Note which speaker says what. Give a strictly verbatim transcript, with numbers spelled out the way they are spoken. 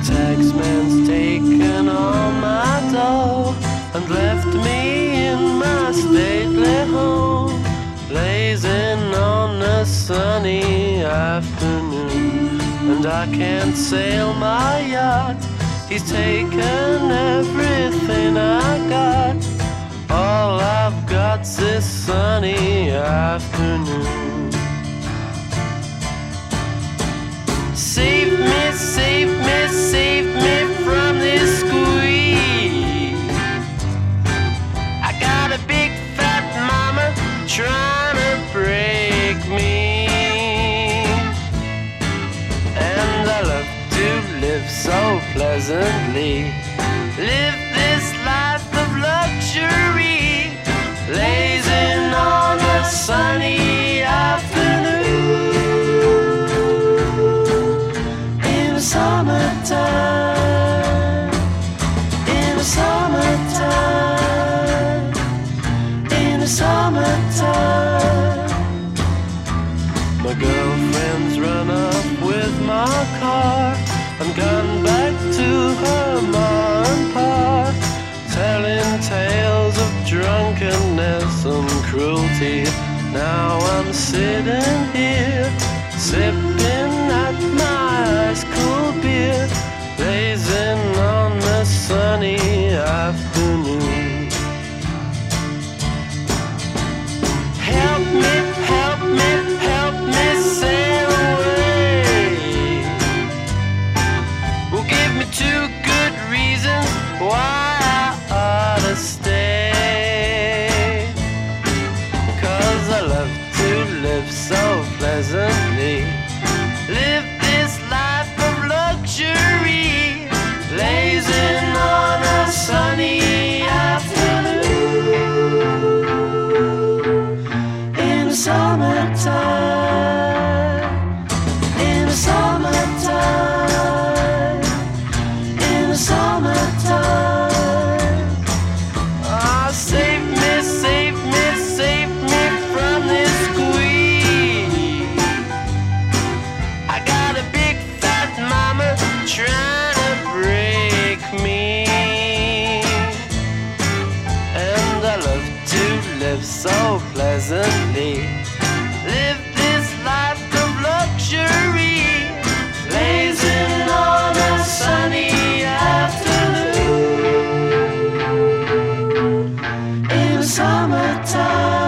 Speaker 1: taxman's taken all my dough and left me in my stately home, blazing on a sunny afternoon. And I can't sail my yacht, he's taken everything I got. All I've got's this sunny afternoon. Save me, save me, save me from this squeeze. I got a big fat mama trying to break me, and I love to live so pleasantly, live this life of luxury, blazing on a sunny afternoon. Summertime, in the summertime, in the summertime. My girlfriend's run up with my car and gone back to her ma and pa, telling tales of drunkenness and cruelty. Now I'm sitting here, sipping at my ice cold beer, blazing on a sunny afternoon. Help me, help me, help me sail away. Well, give me two good reasons why I ought to stay. 'Cause I love to live so pleasantly, live this life of luxury, blazing on a sunny afternoon. In the summertime, in the summertime, in the summertime. Ah, save me, save me, save me from this squeeze. I got a big fat mama trying to break me, and I love to live so pleasantly, live this life of luxury, blazing on a sunny afternoon. In the summertime,